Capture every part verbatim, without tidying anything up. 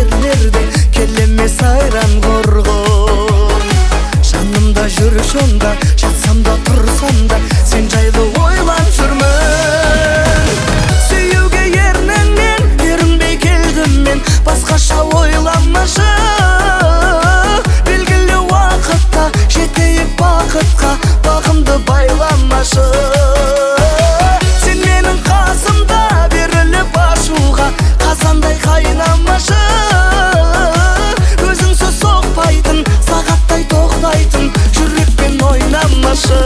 жерлерде келеме сайран коргон. Жанымда жүрүшөм да, жатсам да, турсам да, сен жайлы ойлап жүрмүн. Сүйүүгө эрнеңмен эринбей келдим мен, башкача ойламашы. Белгилүү убакытта жетейик бакытка, багымды байламашы. Сен менин касымда берилип ашууга, казандай кайнамашы. Өзүңсүз сокпайтын, сагаттай токтайтын, жүрөкпен ойнамашы.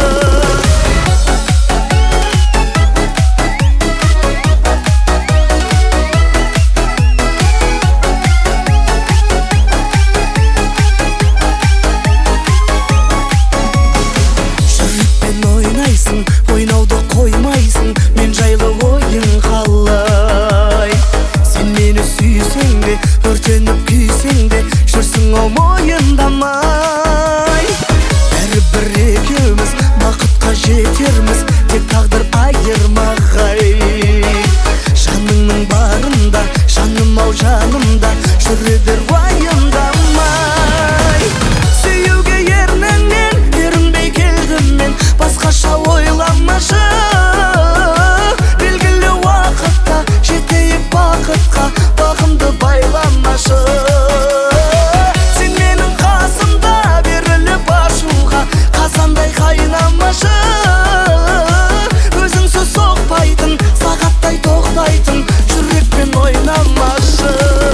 Ойнауды коймайсың, мен жайлы ойың калай. Сен мени сүйсең де, өртеніп күйсең де, жүрсің ау мойындамай. Бәрібір екеуміз бақытқа жетерміз, тек тағдыр айырмағай. Жаныңның барында, жаным ау жанымда, жүре бер уайымдамай. Сүйүүгө эрнеңмен эринбей келдим мен, баскача ойламашы. Белгилүү убакытта жетейик бакытка, багымды байламашы. Сен менин касымда берилип ашууга, казандай кайнамашы. Өзүңсүз сокпайтын, сагаттай токтайтын, жүрөкпен ойнамашы.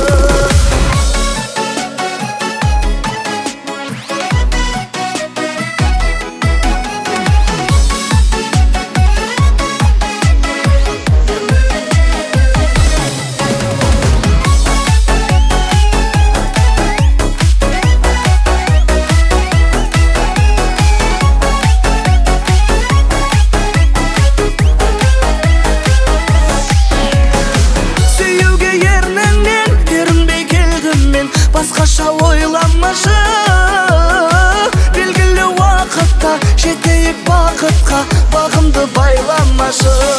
Баскача ойламашы. Белгилүү убакытта жетейик бакытка, багымды байламашы.